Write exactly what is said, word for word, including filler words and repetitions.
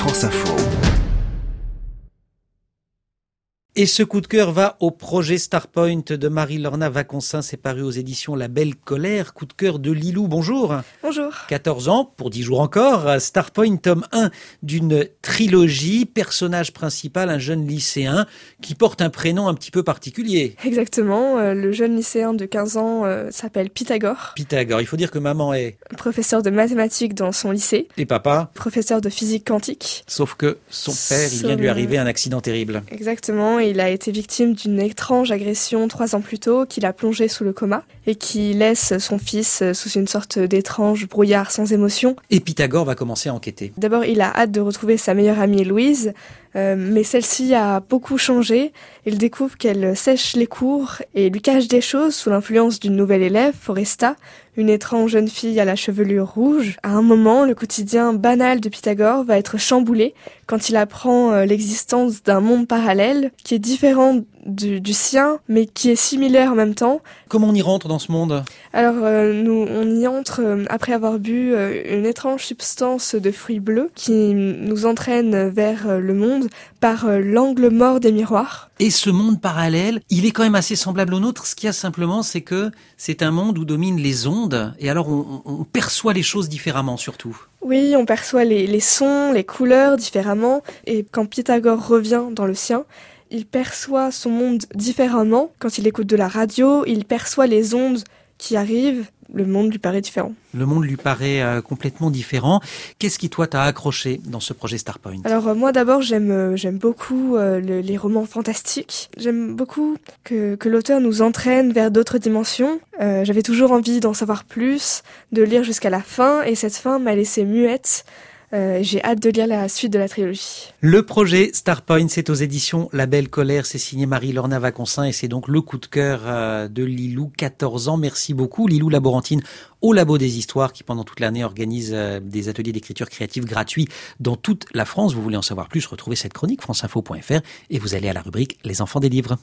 France Info. Et ce coup de cœur va au projet Starpoint de Marie-Lorna Vaconssin, c'est paru aux éditions La Belle Colère. Coup de cœur de Lilou, bonjour. Bonjour. quatorze ans, pour dix jours encore, Starpoint, tome un d'une trilogie, personnage principal, un jeune lycéen qui porte un prénom un petit peu particulier. Exactement, euh, le jeune lycéen de quinze ans euh, s'appelle Pythagore. Pythagore, il faut dire que maman est... Professeur de mathématiques dans son lycée. Et papa? Professeur de physique quantique. Sauf que son père, il vient de lui arriver un accident terrible. Exactement, il a été victime d'une étrange agression trois ans plus tôt qui l'a plongé sous le coma et qui laisse son fils sous une sorte d'étrange brouillard sans émotion. Et Pythagore va commencer à enquêter. D'abord, il a hâte de retrouver sa meilleure amie Louise, euh, mais celle-ci a beaucoup changé. Il découvre qu'elle sèche les cours et lui cache des choses sous l'influence d'une nouvelle élève, Foresta, une étrange jeune fille à la chevelure rouge. À un moment, le quotidien banal de Pythagore va être chamboulé quand il apprend euh, l'existence d'un monde parallèle qui est différent du, du sien, mais qui est similaire en même temps. Comment on y rentre dans ce monde? Alors, euh, nous, on y entre euh, après avoir bu euh, une étrange substance de fruits bleus qui nous entraîne vers euh, le monde par euh, l'angle mort des miroirs. Et ce monde parallèle, il est quand même assez semblable au nôtre. Ce qu'il y a simplement, c'est que c'est un monde où dominent les ondes, et alors on, on perçoit les choses différemment surtout. Oui, on perçoit les, les sons, les couleurs différemment, et quand Pythagore revient dans le sien, il perçoit son monde différemment. Quand il écoute de la radio, il perçoit les ondes qui arrivent, le monde lui paraît différent. Le monde lui paraît euh, complètement différent. Qu'est-ce qui, toi, t'a accroché dans ce projet Starpoint? Alors euh, moi d'abord, j'aime euh, j'aime beaucoup euh, le, les romans fantastiques. J'aime beaucoup que, que l'auteur nous entraîne vers d'autres dimensions. Euh, j'avais toujours envie d'en savoir plus, de lire jusqu'à la fin, et cette fin m'a laissée muette. Euh, j'ai hâte de lire la suite de la trilogie. Le projet Starpoint, c'est aux éditions La Belle Colère, c'est signé Marie-Lorna Vaconssin et c'est donc le coup de cœur euh, de Lilou, quatorze ans. Merci beaucoup Lilou Laborantine au Labo des Histoires qui pendant toute l'année organise euh, des ateliers d'écriture créative gratuits dans toute la France. Vous voulez en savoir plus, retrouvez cette chronique franceinfo point f r et vous allez à la rubrique Les enfants des livres.